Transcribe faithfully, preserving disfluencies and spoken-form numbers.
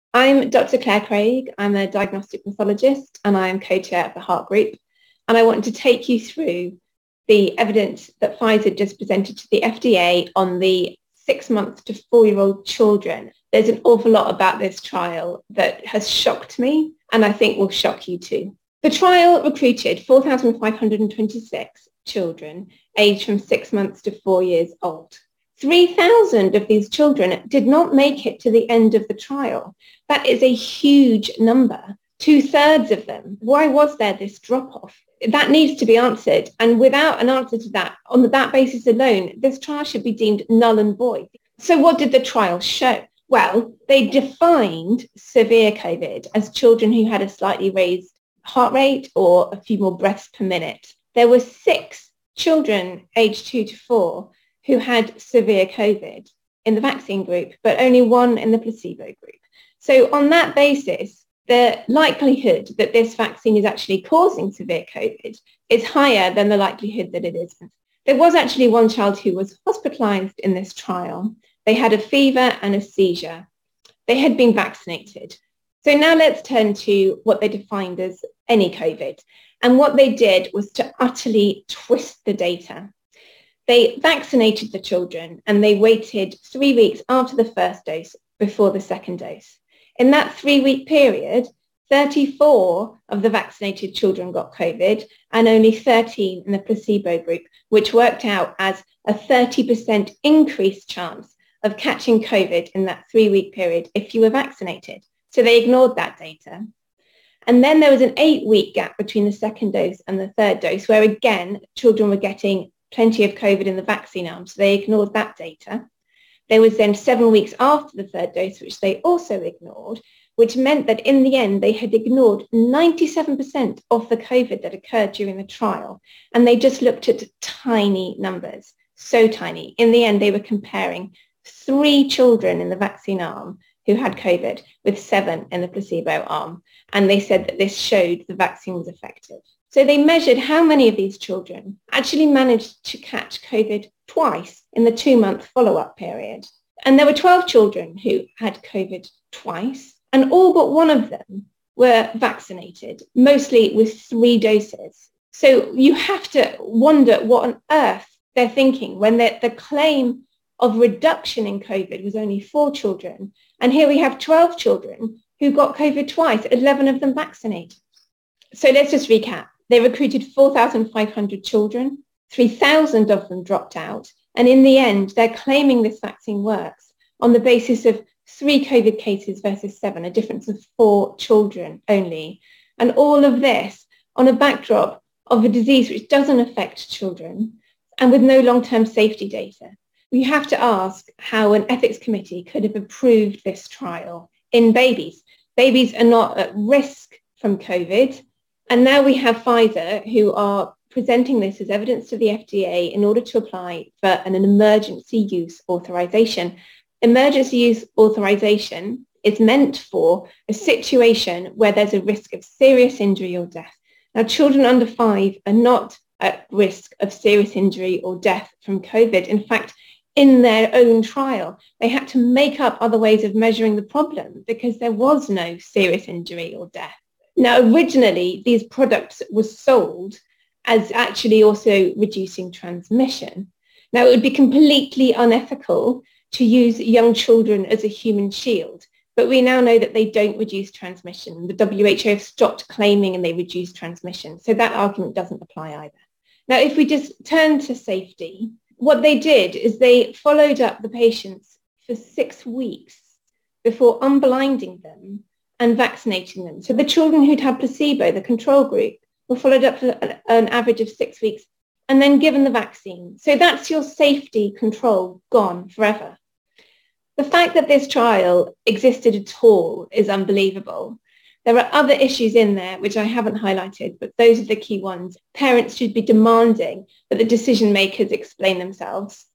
I'm Doctor Claire Craig. I'm a diagnostic pathologist and I am co-chair of the Heart Group. And I want to take you through the evidence that Pfizer just presented to the F D A on the six month to four-year-old children. There's an awful lot about this trial that has shocked me and I think will shock you too. The trial recruited four thousand five hundred twenty-six children aged from six months to four years old. three thousand of these children did not make it to the end of the trial. That is a huge number, two-thirds of them. Why was there this drop-off? That needs to be answered. And without an answer to that, on that basis alone, this trial should be deemed null and void. So what did the trial show? Well, they defined severe COVID as children who had a slightly raised heart rate or a few more breaths per minute. There were six children aged two to four who had severe COVID in the vaccine group, but only one in the placebo group. So on that basis, the likelihood that this vaccine is actually causing severe COVID is higher than the likelihood that it isn't. There was actually one child who was hospitalized in this trial. They had a fever and a seizure. They had been vaccinated. So now let's turn to what they defined as any COVID. And what they did was to utterly twist the data. They vaccinated the children and they waited three weeks after the first dose before the second dose. In that three-week period, thirty-four of the vaccinated children got COVID and only thirteen in the placebo group, which worked out as a thirty percent increased chance of catching COVID in that three-week period if you were vaccinated. So they ignored that data. And then there was an eight-week gap between the second dose and the third dose, where again, children were getting plenty of COVID in the vaccine arm, so they ignored that data. There was then seven weeks after the third dose, which they also ignored, which meant that in the end, they had ignored ninety-seven percent of the COVID that occurred during the trial. And they just looked at tiny numbers, so tiny. In the end, they were comparing three children in the vaccine arm who had COVID with seven in the placebo arm. And they said that this showed the vaccine was effective. So they measured how many of these children actually managed to catch COVID twice in the two-month follow-up period. And there were twelve children who had COVID twice, and all but one of them were vaccinated, mostly with three doses. So you have to wonder what on earth they're thinking when the claim of reduction in COVID was only four children. And here we have twelve children who got COVID twice, eleven of them vaccinated. So let's just recap. They recruited four thousand five hundred children, three thousand of them dropped out, and in the end, they're claiming this vaccine works on the basis of three COVID cases versus seven, a difference of four children only. And all of this on a backdrop of a disease which doesn't affect children and with no long-term safety data. We have to ask how an ethics committee could have approved this trial in babies. Babies are not at risk from COVID. And now we have Pfizer who are presenting this as evidence to the F D A in order to apply for an emergency use authorization. Emergency use authorization is meant for a situation where there's a risk of serious injury or death. Now, children under five are not at risk of serious injury or death from COVID. In fact, in their own trial, they had to make up other ways of measuring the problem because there was no serious injury or death. Now, originally, these products were sold as actually also reducing transmission. Now, it would be completely unethical to use young children as a human shield, but we now know that they don't reduce transmission. The W H O have stopped claiming and they reduce transmission, so that argument doesn't apply either. Now, if we just turn to safety, what they did is they followed up the patients for six weeks before unblinding them and vaccinating them. So the children who'd had placebo, the control group, were followed up for an average of six weeks and then given the vaccine. So that's your safety control gone forever. The fact that this trial existed at all is unbelievable. There are other issues in there which I haven't highlighted, but those are the key ones. Parents should be demanding that the decision makers explain themselves.